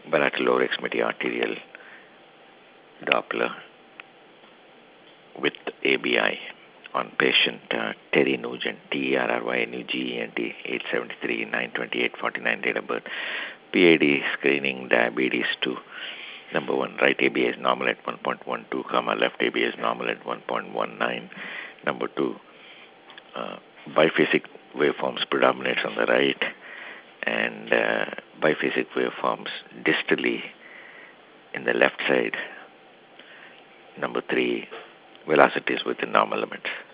bilateral lower extremity arterial Doppler with ABI on patient Terry Nugent, TERRYNUGENT, age 73, 9/28/49, date of birth. PAD screening, diabetes 2. Number 1, right ABI is normal at 1.12, left ABI is normal at 1.19. Number 2, biphasic waveforms predominates on the right, and biphasic waveforms distally in the left side. Number 3, velocities within normal limits.